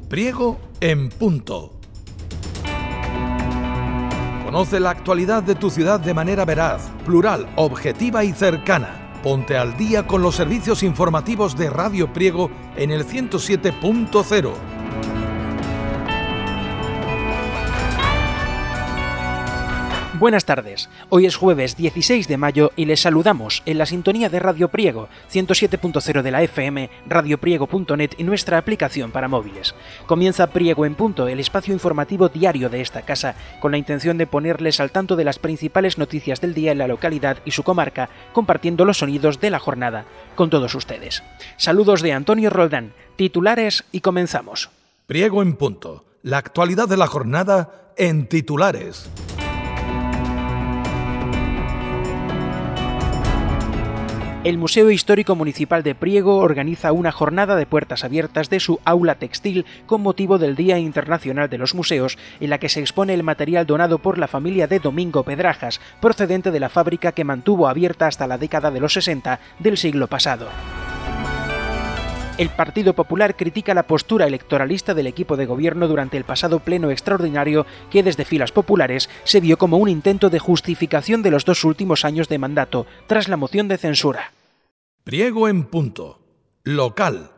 Priego en punto. Conoce la actualidad de tu ciudad de manera veraz, plural, objetiva y cercana. Ponte al día con los servicios informativos de Radio Priego en el 107.0. Buenas tardes, hoy es jueves 16 de mayo y les saludamos en la sintonía de Radio Priego, 107.0 de la FM, radiopriego.net y nuestra aplicación para móviles. Comienza Priego en punto, el espacio informativo diario de esta casa, con la intención de ponerles al tanto de las principales noticias del día en la localidad y su comarca, compartiendo los sonidos de la jornada con todos ustedes. Saludos de Antonio Roldán, titulares y comenzamos. Priego en punto, la actualidad de la jornada en titulares. El Museo Histórico Municipal de Priego organiza una jornada de puertas abiertas de su aula textil con motivo del Día Internacional de los Museos, en la que se expone el material donado por la familia de Domingo Pedrajas, procedente de la fábrica que mantuvo abierta hasta la década de los 60 del siglo pasado. El Partido Popular critica la postura electoralista del equipo de gobierno durante el pasado pleno extraordinario que desde filas populares se vio como un intento de justificación de los 2 últimos años de mandato tras la moción de censura. Priego en punto. Local.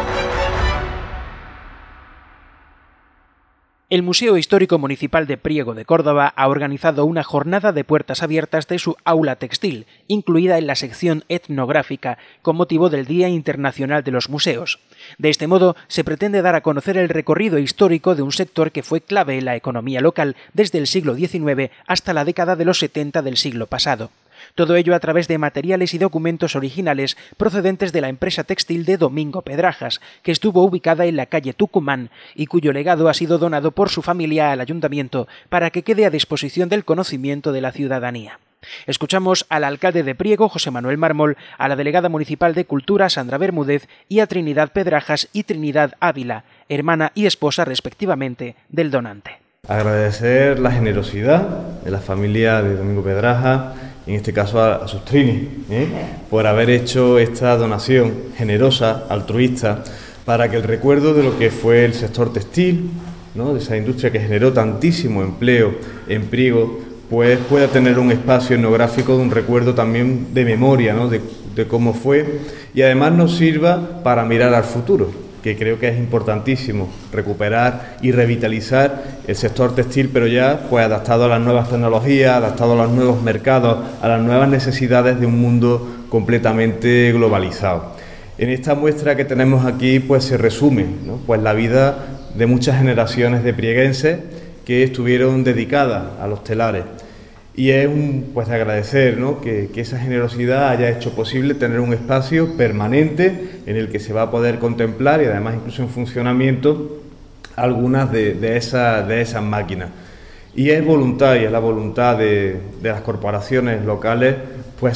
El Museo Histórico Municipal de Priego de Córdoba ha organizado una jornada de puertas abiertas de su aula textil, incluida en la sección etnográfica, con motivo del Día Internacional de los Museos. De este modo, se pretende dar a conocer el recorrido histórico de un sector que fue clave en la economía local desde el siglo XIX hasta la década de los 70 del siglo pasado. Todo ello a través de materiales y documentos originales procedentes de la empresa textil de Domingo Pedrajas, que estuvo ubicada en la calle Tucumán y cuyo legado ha sido donado por su familia al ayuntamiento para que quede a disposición del conocimiento de la ciudadanía. Escuchamos al alcalde de Priego, José Manuel Mármol, a la delegada municipal de Cultura, Sandra Bermúdez, y a Trinidad Pedrajas y Trinidad Ávila, hermana y esposa respectivamente del donante. Agradecer la generosidad de la familia de Domingo Pedrajas, en este caso a sus Trini, por haber hecho esta donación generosa, altruista, para que el recuerdo de lo que fue el sector textil, ¿no?, de esa industria que generó tantísimo empleo en Priego, pues pueda tener un espacio etnográfico de un recuerdo también de memoria, ¿no?, de cómo fue, y además nos sirva para mirar al futuro, que creo que es importantísimo recuperar y revitalizar el sector textil, pero ya pues adaptado a las nuevas tecnologías, adaptado a los nuevos mercados, a las nuevas necesidades de un mundo completamente globalizado. En esta muestra que tenemos aquí pues se resume, ¿no?, pues la vida de muchas generaciones de prieguenses que estuvieron dedicadas a los telares. Y es pues de agradecer, ¿no?, que esa generosidad haya hecho posible tener un espacio permanente en el que se va a poder contemplar y además incluso en funcionamiento algunas de esas máquinas. Y es voluntaria la voluntad de las corporaciones locales pues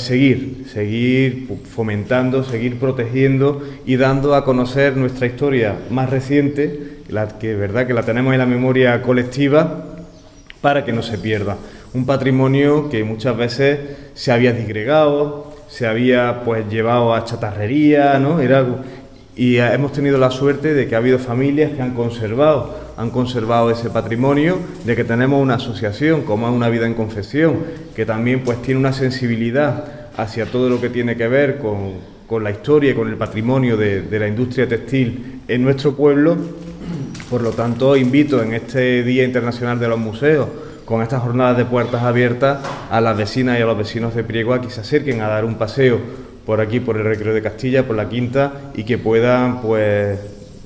seguir fomentando, seguir protegiendo y dando a conocer nuestra historia más reciente, que la tenemos en la memoria colectiva, para que no se pierda. Un patrimonio que muchas veces se había disgregado, se había pues llevado a chatarrería, ¿no? Y hemos tenido la suerte de que ha habido familias que han conservado ese patrimonio, de que tenemos una asociación como es Una Vida en Confección, que también pues tiene una sensibilidad hacia todo lo que tiene que ver con la historia y con el patrimonio de la industria textil en nuestro pueblo. Por lo tanto, invito en este Día Internacional de los Museos, con estas jornadas de puertas abiertas, a las vecinas y a los vecinos de Priego a que se acerquen a dar un paseo por aquí, por el Recreo de Castilla, por la Quinta, y que puedan pues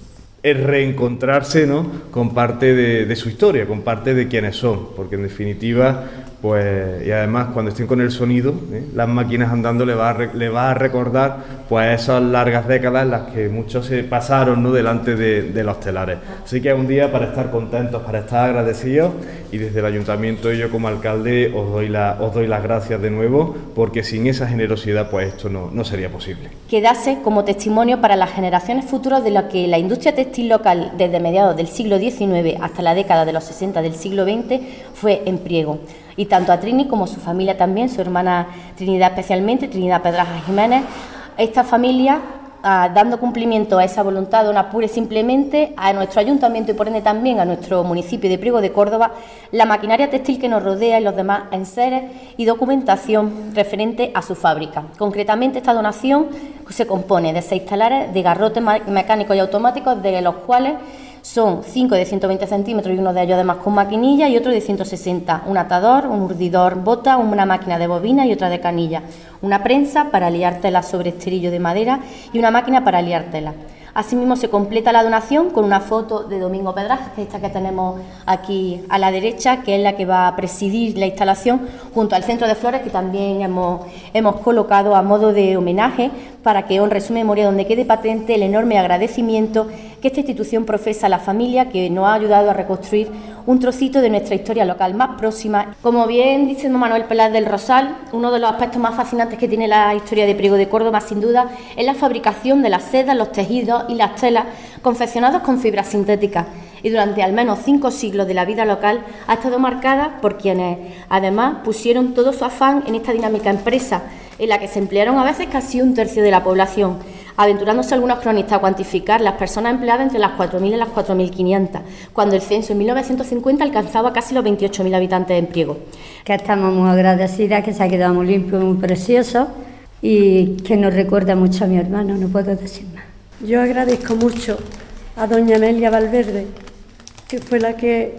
reencontrarse, ¿no?, con parte de su historia, con parte de quiénes son, porque en definitiva pues, y además cuando estén con el sonido, las máquinas andando le va a recordar pues esas largas décadas en las que muchos se pasaron, ¿no?, delante de los telares. Así que es un día para estar contentos, para estar agradecidos, y desde el ayuntamiento y yo como alcalde os doy las gracias de nuevo, porque sin esa generosidad pues esto no sería posible. Quedase como testimonio para las generaciones futuras de lo que la industria textil local desde mediados del siglo XIX hasta la década de los 60 del siglo XX fue en Priego. Y tanto a Trini como a su familia también, su hermana Trinidad especialmente, Trinidad Pedrajas Jiménez, esta familia dando cumplimiento a esa voluntad, dona pura y simplemente a nuestro ayuntamiento y por ende también a nuestro municipio de Priego de Córdoba la maquinaria textil que nos rodea y los demás enseres y documentación referente a su fábrica. Concretamente, esta donación se compone de 6 telares de garrotes mecánicos y automáticos, de los cuales son 5 de 120 centímetros y uno de ellos además con maquinilla y otro de 160, un atador, un urdidor bota, una máquina de bobina y otra de canilla, una prensa para liar tela sobre esterillo de madera y una máquina para liar tela. Asimismo, se completa la donación con una foto de Domingo Pedraja, que es esta que tenemos aquí a la derecha, que es la que va a presidir la instalación, junto al centro de flores que también hemos colocado a modo de homenaje para que honre su memoria, donde quede patente el enorme agradecimiento que esta institución profesa a la familia que nos ha ayudado a reconstruir un trocito de nuestra historia local más próxima. Como bien dice don Manuel Peláez del Rosal, uno de los aspectos más fascinantes que tiene la historia de Priego de Córdoba, sin duda, es la fabricación de las sedas, los tejidos y las telas confeccionados con fibras sintéticas, y durante al menos 5 siglos de la vida local ha estado marcada por quienes además pusieron todo su afán en esta dinámica empresa, en la que se emplearon a veces casi un tercio de la población, aventurándose algunos cronistas a cuantificar las personas empleadas entre las 4.000 y las 4.500, cuando el censo en 1950 alcanzaba casi los 28.000 habitantes en Priego. Que estamos muy agradecidas, que se ha quedado muy limpio, muy precioso y que nos recuerda mucho a mi hermano, no puedo decir más. Yo agradezco mucho a doña Amelia Valverde, que fue la que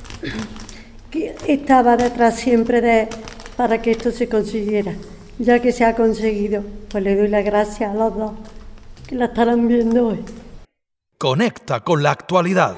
estaba detrás siempre para que esto se consiguiera. Ya que se ha conseguido, pues le doy las gracias a los dos, que la estarán viendo hoy. Conecta con la actualidad.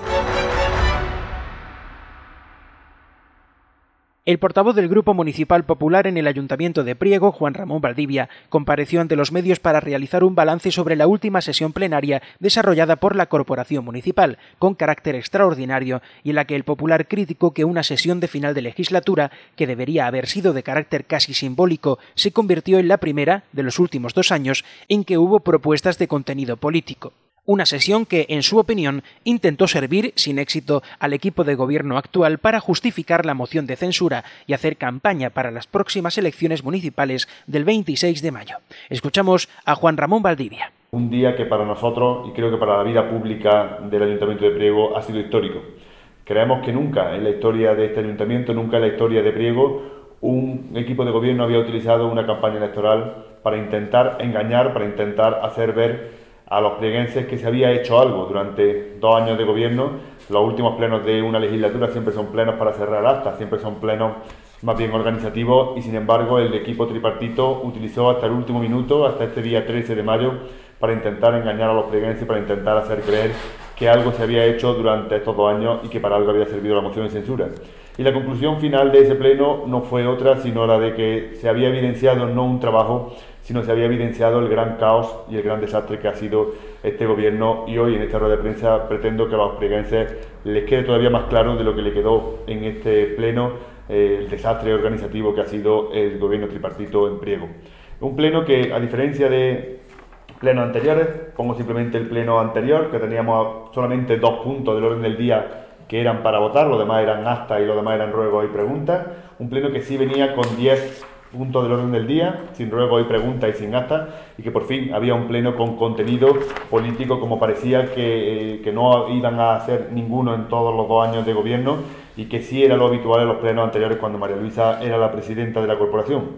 El portavoz del Grupo Municipal Popular en el Ayuntamiento de Priego, Juan Ramón Valdivia, compareció ante los medios para realizar un balance sobre la última sesión plenaria desarrollada por la Corporación Municipal, con carácter extraordinario, y en la que el popular criticó que una sesión de final de legislatura, que debería haber sido de carácter casi simbólico, se convirtió en la primera, de los últimos 2 años, en que hubo propuestas de contenido político. Una sesión que, en su opinión, intentó servir, sin éxito, al equipo de gobierno actual para justificar la moción de censura y hacer campaña para las próximas elecciones municipales del 26 de mayo. Escuchamos a Juan Ramón Valdivia. Un día que para nosotros, y creo que para la vida pública del Ayuntamiento de Priego, ha sido histórico. Creemos que nunca en la historia de este Ayuntamiento, nunca en la historia de Priego, un equipo de gobierno había utilizado una campaña electoral para intentar engañar, para intentar hacer ver a los prieguenses que se había hecho algo durante 2 años de gobierno. Los últimos plenos de una legislatura siempre son plenos para cerrar actas, siempre son plenos más bien organizativos, y sin embargo el equipo tripartito utilizó hasta el último minuto, hasta este día 13 de mayo, para intentar engañar a los prieguenses, para intentar hacer creer que algo se había hecho durante estos 2 años y que para algo había servido la moción de censura. Y la conclusión final de ese pleno no fue otra sino la de que se había evidenciado no un trabajo, sino se había evidenciado el gran caos y el gran desastre que ha sido este gobierno, y hoy en esta rueda de prensa pretendo que a los prieguenses les quede todavía más claro de lo que le quedó en este pleno el desastre organizativo que ha sido el gobierno tripartito en Priego. Un pleno que, a diferencia de plenos anteriores, pongo simplemente el pleno anterior, que teníamos solamente 2 puntos del orden del día que eran para votar, los demás eran actas y los demás eran ruegos y preguntas. Un pleno que sí venía con 10 puntos del orden del día, sin ruegos y preguntas y sin actas, y que por fin había un pleno con contenido político, como parecía que no iban a hacer ninguno en todos los 2 años de gobierno, y que sí era lo habitual en los plenos anteriores cuando María Luisa era la presidenta de la corporación.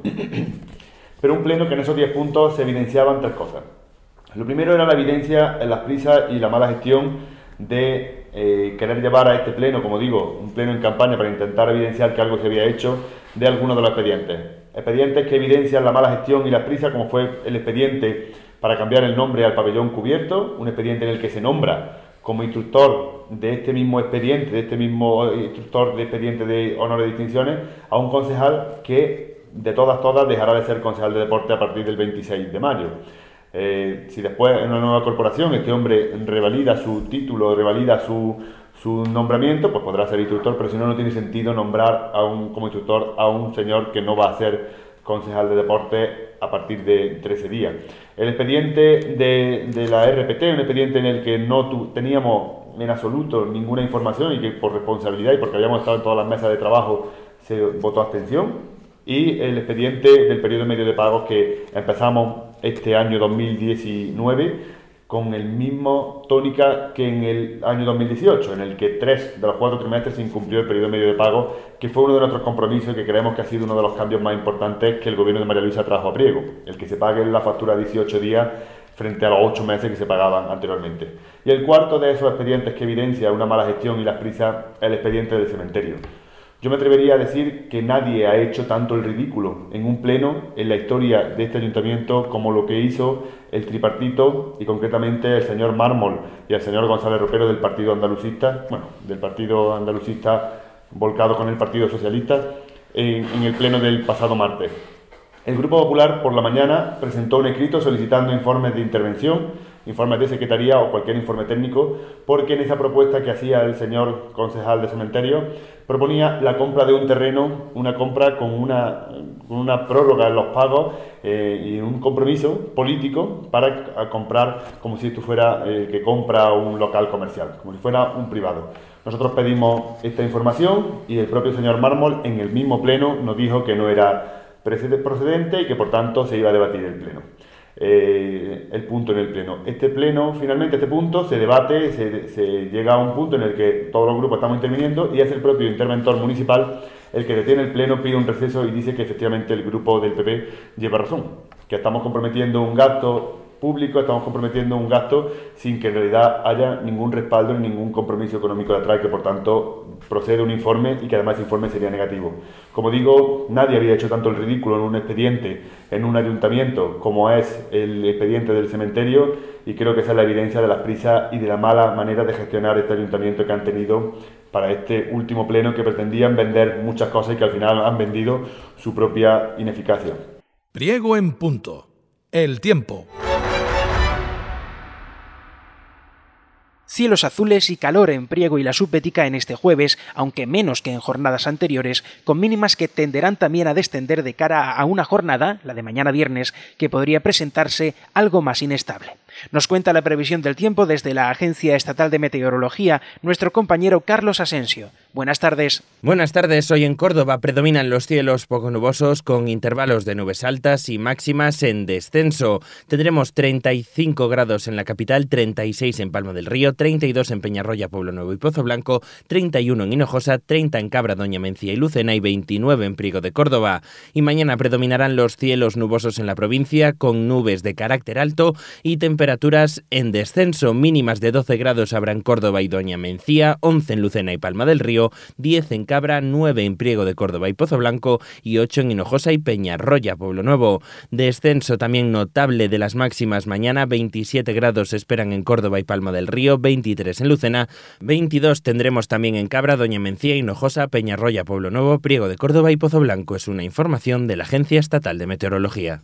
Pero un pleno que en esos 10 puntos se evidenciaban 3 cosas. Lo primero era la evidencia en las prisas y la mala gestión de querer llevar a este pleno, como digo, un pleno en campaña para intentar evidenciar que algo se había hecho, de algunos de los expedientes. Expedientes que evidencian la mala gestión y las prisas, como fue el expediente para cambiar el nombre al pabellón cubierto, un expediente en el que se nombra como instructor de este mismo expediente, instructor de expediente de honores y distinciones, a un concejal que de todas dejará de ser concejal de deporte a partir del 26 de mayo. Si después en una nueva corporación este hombre revalida su título, revalida su nombramiento, pues podrá ser instructor, pero si no, no tiene sentido nombrar como instructor a un señor que no va a ser concejal de deporte a partir de 13 días. El expediente de la RPT, un expediente en el que no teníamos en absoluto ninguna información y que por responsabilidad y porque habíamos estado en todas las mesas de trabajo se votó abstención. Y el expediente del periodo medio de pagos que empezamos este año 2019 con el mismo tónica que en el año 2018, en el que 3 de los 4 trimestres se incumplió el periodo medio de pago, que fue uno de nuestros compromisos y que creemos que ha sido uno de los cambios más importantes que el gobierno de María Luisa trajo a Priego, el que se pague la factura 18 días frente a los 8 meses que se pagaban anteriormente. Y el cuarto de esos expedientes que evidencia una mala gestión y las prisas es el expediente del cementerio. Yo me atrevería a decir que nadie ha hecho tanto el ridículo en un pleno en la historia de este ayuntamiento como lo que hizo el tripartito y concretamente el señor Mármol y el señor González Ropero del Partido Andalucista, del Partido Andalucista volcado con el Partido Socialista en el pleno del pasado martes. El Grupo Popular por la mañana presentó un escrito solicitando informes de intervención, informes de secretaría o cualquier informe técnico, porque en esa propuesta que hacía el señor concejal de cementerio proponía la compra de un terreno, una compra con una prórroga en los pagos y un compromiso político para comprar como si esto fuera el que compra un local comercial, como si fuera un privado. Nosotros pedimos esta información y el propio señor Mármol en el mismo pleno nos dijo que no era procedente y que por tanto se iba a debatir el pleno. El punto en el pleno. Este punto se debate, se llega a un punto en el que todos los grupos estamos interviniendo y es el propio interventor municipal el que detiene el pleno, pide un receso y dice que efectivamente el grupo del PP lleva razón, que estamos comprometiendo un gasto público, estamos comprometiendo un gasto sin que en realidad haya ningún respaldo ni ningún compromiso económico detrás, que por tanto procede un informe y que además ese informe sería negativo. Como digo, nadie había hecho tanto el ridículo en un expediente, en un ayuntamiento, como es el expediente del cementerio, y creo que esa es la evidencia de las prisas y de la mala manera de gestionar este ayuntamiento que han tenido para este último pleno, que pretendían vender muchas cosas y que al final han vendido su propia ineficacia. Priego en punto. El tiempo. Cielos azules y calor en Priego y la Subbética en este jueves, aunque menos que en jornadas anteriores, con mínimas que tenderán también a descender de cara a una jornada, la de mañana viernes, que podría presentarse algo más inestable. Nos cuenta la previsión del tiempo desde la Agencia Estatal de Meteorología nuestro compañero Carlos Asensio. Buenas tardes. Buenas tardes. Hoy en Córdoba predominan los cielos poco nubosos con intervalos de nubes altas y máximas en descenso. Tendremos 35 grados en la capital, 36 en Palma del Río, 32 en Peñarroya, Pueblo Nuevo y Pozo Blanco, 31 en Hinojosa, 30 en Cabra, Doña Mencía y Lucena y 29 en Priego de Córdoba. Y mañana predominarán los cielos nubosos en la provincia con nubes de carácter alto y temperaturas en descenso. Mínimas de 12 grados habrá en Córdoba y Doña Mencía, 11 en Lucena y Palma del Río, 10 en Cabra, 9 en Priego de Córdoba y Pozo Blanco y 8 en Hinojosa y Peñarroya, Pueblo Nuevo. Descenso también notable de las máximas mañana, 27 grados se esperan en Córdoba y Palma del Río, 23 en Lucena, 22 tendremos también en Cabra, Doña Mencía, Hinojosa, Peñarroya, Pueblo Nuevo, Priego de Córdoba y Pozo Blanco. Es una información de la Agencia Estatal de Meteorología.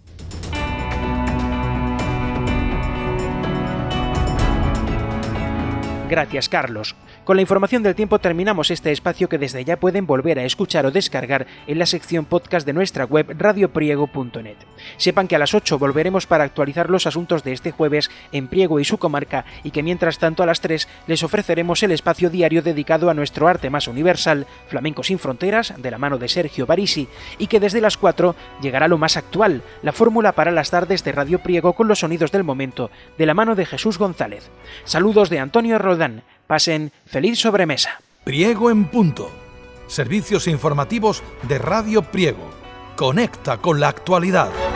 Gracias, Carlos. Con la información del tiempo terminamos este espacio que desde ya pueden volver a escuchar o descargar en la sección podcast de nuestra web radiopriego.net. Sepan que a las 8 volveremos para actualizar los asuntos de este jueves en Priego y su comarca y que mientras tanto a las 3 les ofreceremos el espacio diario dedicado a nuestro arte más universal, Flamenco sin Fronteras, de la mano de Sergio Barisi, y que desde las 4 llegará lo más actual, la fórmula para las tardes de Radio Priego con los sonidos del momento, de la mano de Jesús González. Saludos de Antonio Roldán. Pasen feliz sobremesa. Priego en punto. Servicios informativos de Radio Priego. Conecta con la actualidad.